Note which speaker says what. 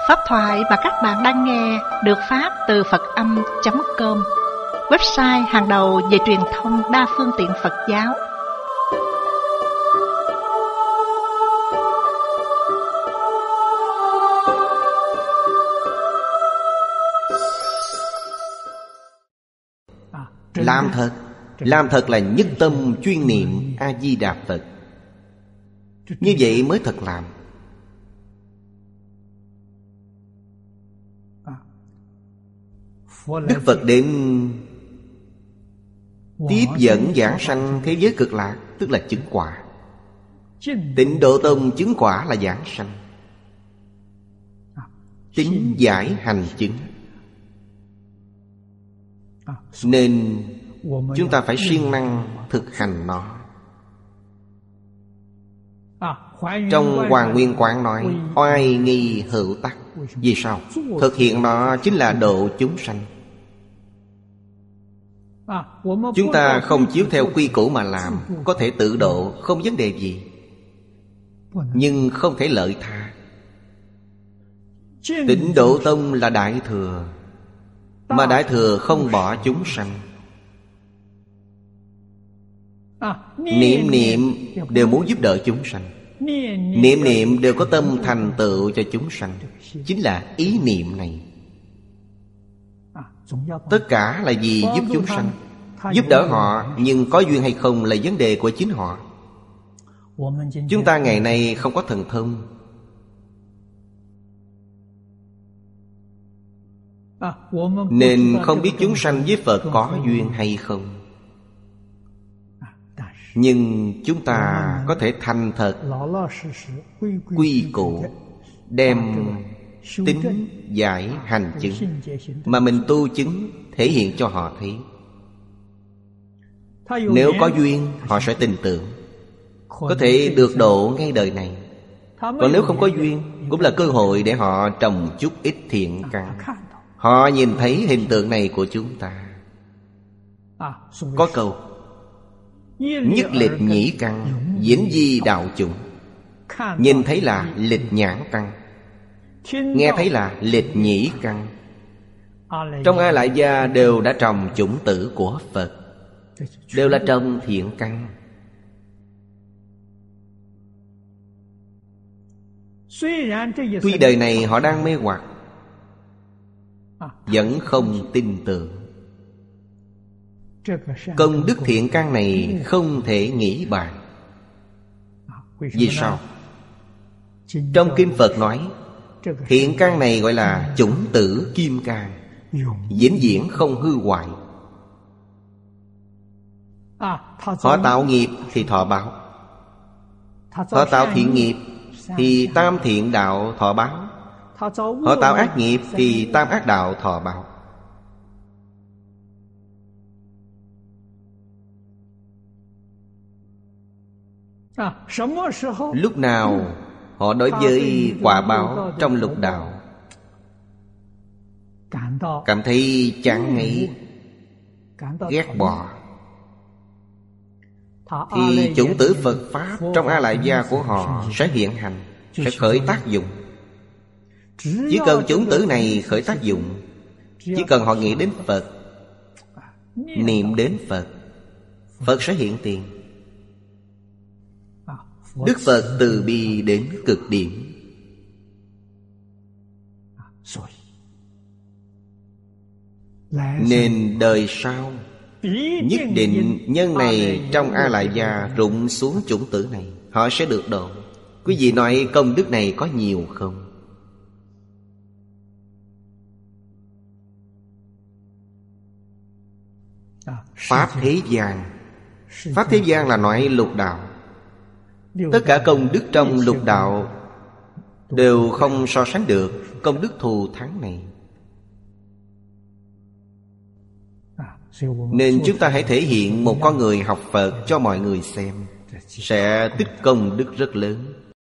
Speaker 1: Pháp thoại mà các bạn đang nghe được phát từ Phật-âm.com, website hàng đầu về truyền thông đa phương tiện Phật giáo.
Speaker 2: Làm thật là nhất tâm chuyên niệm A-di-đà Phật. Như vậy mới thật làm. Đức Phật đến tiếp dẫn giảng sanh thế giới cực lạc, tức là chứng quả. Tịnh Độ Tông chứng quả là giảng sanh, tín giải hành chứng. Nên chúng ta phải siêng năng thực hành nó. Trong Hoàng Nguyên Quán nói oai nghi hữu tắc. Vì sao? Thực hiện nó chính là độ chúng sanh. Chúng ta không chiếu theo quy củ mà làm, có thể tự độ, không vấn đề gì. Nhưng không thể lợi tha. Tịnh Độ Tông là Đại Thừa, mà Đại Thừa không bỏ chúng sanh. Niệm niệm đều muốn giúp đỡ chúng sanh. Niệm niệm đều có tâm thành tựu cho chúng sanh. Chính là ý niệm này. Tất cả là vì giúp chúng sanh, giúp đỡ họ. Nhưng có duyên hay không là vấn đề của chính họ. Chúng ta ngày nay không có thần thông, nên không biết chúng sanh với Phật có duyên hay không. Nhưng chúng ta có thể thành thật quy cụ, đem tín giải hành chứng mà mình tu chứng thể hiện cho họ thấy. Nếu có duyên họ sẽ tin tưởng, có thể được độ ngay đời này. Còn nếu không có duyên, cũng là cơ hội để họ trồng chút ít thiện căn. Họ nhìn thấy hình tượng này của chúng ta. Có câu nhất lịch nhĩ căn, vĩnh di đạo chủng. Nhìn thấy là lịch nhãn căn, nghe thấy là lịch nhĩ căn. Trong A Lại Gia đều đã trồng chủng tử của Phật, đều là trồng thiện căn. Tuy đời này họ đang mê hoặc, vẫn không tin tưởng. Công đức thiện căn này không thể nghĩ bàn. Vì sao? Trong Kinh Phật nói thiện căn này gọi là chủng tử kim cang, vĩnh viễn không hư hoại. Họ tạo nghiệp thì thọ báo, họ tạo thiện nghiệp thì tam thiện đạo thọ báo, họ tạo ác nghiệp thì tam ác đạo thọ báo. Lúc nào họ đối với quả báo trong lục đạo cảm thấy chán ngấy, ghét bỏ, thì chủng tử Phật Pháp trong A Lại Gia của họ sẽ hiện hành, sẽ khởi tác dụng. Chỉ cần chủng tử này khởi tác dụng, chỉ cần họ nghĩ đến Phật, niệm đến Phật, Phật sẽ hiện tiền. Đức Phật từ bi đến cực điểm. Nên đời sau nhất định nhân này trong A Lại Gia rụng xuống chủng tử này, họ sẽ được độ. Quý vị nói công đức này có nhiều không? Pháp thế gian. Pháp thế gian là nói lục đạo. Tất cả công đức trong lục đạo đều không so sánh được công đức thù thắng này. Nên chúng ta hãy thể hiện một con người học Phật cho mọi người xem, sẽ tích công đức rất lớn.